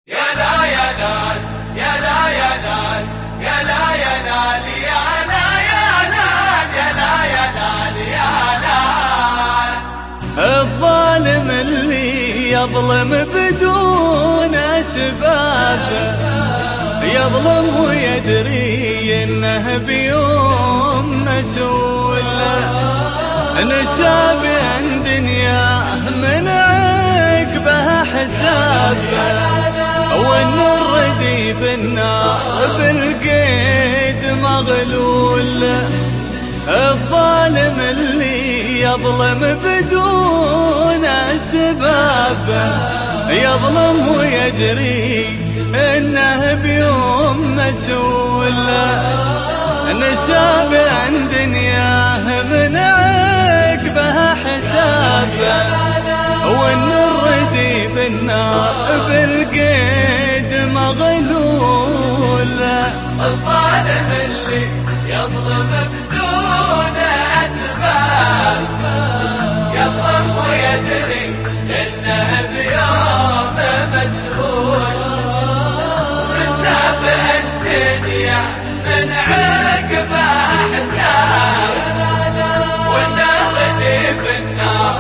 يا لا يا نال يا لا يا نال يا لا يا نال يا لا يا نال يا لا يا نال يا نال. الظالم اللي يظلم بدون أسباب يظلم ويدري إنه بيوم مسؤول. نساب عن دنياه من عقبها حساب والنور ردي بالنار بالقيد مغلول. الظالم اللي يظلم بدون أسباب يظلم ويدري إنه بيوم مسؤول. نساب عن دنياه من عقبها حساب والنور ردي بالنار بالقيد مغلول. الظالم اللي يظلم بدون أسباب يظلم ويدري إنه بيوم مسؤول. نساب الدنيا من عقبها حساب والنار ردي بالنار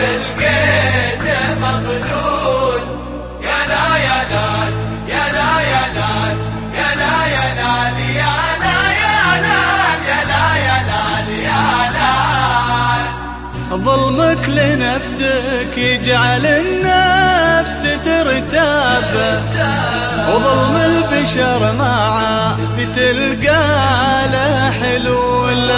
بالقيد مغلول. يا لا يا نال يا لا يا نال يا لا يا نال يا لا يا نال يا لا يا نال يا نال. ظلمك لنفسك يجعل النفس ترتاب وظلم البشر ما عاد تلقى له حلول.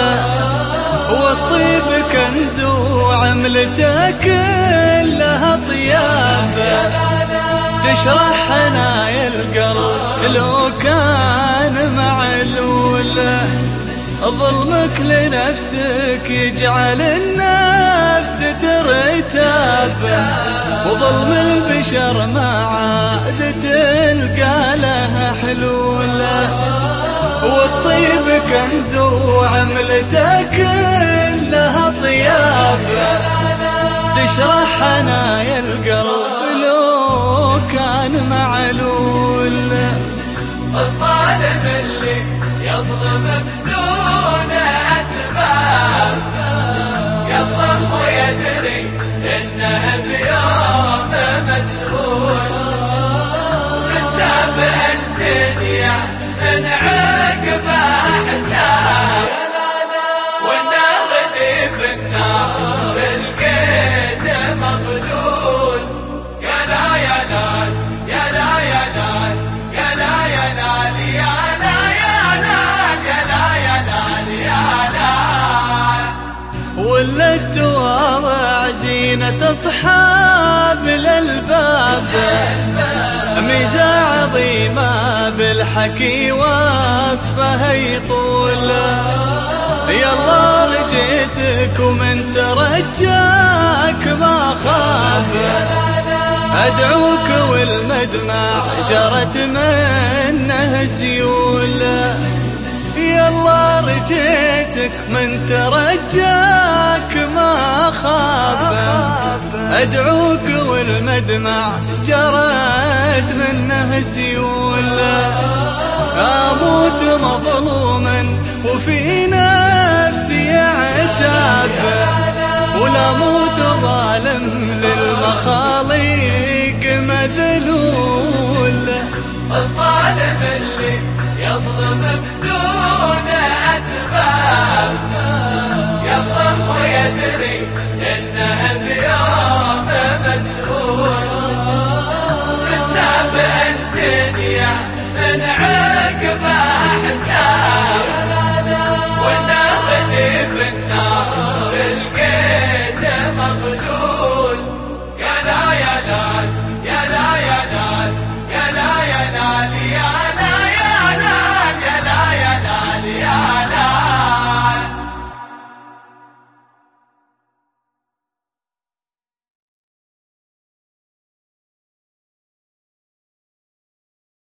والطيب كنز وعملته كلها طياب تشرح حنايا القلب لو كان معلول. ظلمك لنفسك يجعل النفس ترتاب وظلم البشر ما عاد تلقى لها حلول. والطيب كنز وعملته كلها طياب تشرح حنايا القلب لو كان معلول. الظالم اللي يظلم بدون أسباب يظلم ويدري إنه بيوم مسؤول. نساب الدنيا من عقبها حساب والنار ردي بالنار بالقيد مغلول. يا لا يا نال يا لا يا نال يا لا يا نال يا لا يا نال يا لا يا نال يا نال. ولا التواضع زينة أصحاب الألباب ميزة عظيمة بالحكي وصفها يطول. يلا رجيتك ومن ترجاك ما خاف أدعوك والمدمع جرت منه سيول. يلا رجيتك من ترجاك ما خاف أدعوك والمدمع جرت منه سيول. أموت مظلوما وفي نفسي عتاب ولا موت ظالم للمخاليق مذلول. الظالم اللي يظلم بدون أسباب يظلم ويدري إنه بيوم مسؤول. نساب الدنيا من